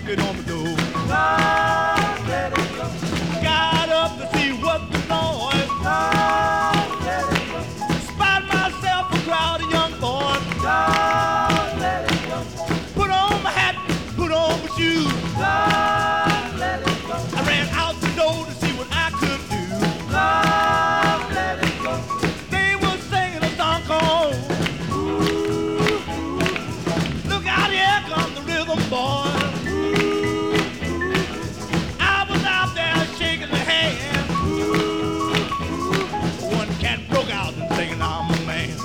knocking on the door. Don't let it go. Got up to see what the noise. Don't let it go. Spied myself a crowd of young boys. Don't let it go. Put on my hat, put on my shoes. Don't let it go. I ran out the door to see what I could do. Don't let it go. They were singing a song called Look Out, Here Comes the Rhythm Boy. I was out there shaking the hand. One cat broke out and singing, I'm a man.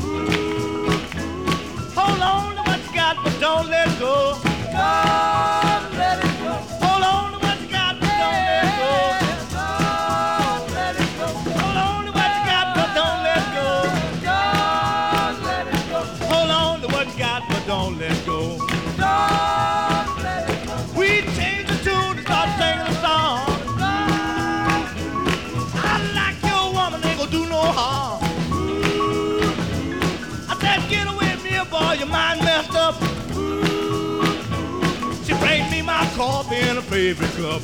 Hold on to what you got, but don't let go. Don't let it go. Hold on to what you got, but don't let go. Don't let it go. Hold on to what you got, but don't let go. Don't let it go. Hold on to what you got, but don't let go. Don't let it go. We changed the tune and start singing a song. I like your woman, ain't gonna do no harm. I said, get away from here, boy, your mind messed up. She bring me my coffee in a favorite cup.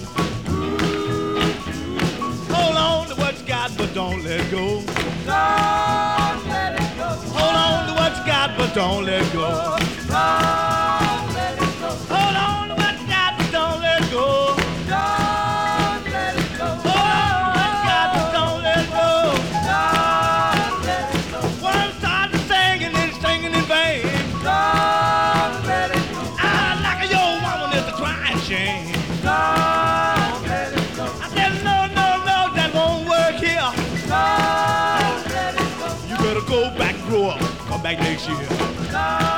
Hold on to what you got, but don't let go. Don't let it go. Hold on to what you got, but don't let go. Don't let it go. Hold on to what you got, but don't let go. Don't let it go. Hold on to what you got, but don't let go. Don't let it go. One started singing and singing in vain. Don't let it go. I like your woman is a crying shame. Don't let it go. I said, no, no, no, that won't work here. Don't let it go. You better go back, grow up, come back next year. Don't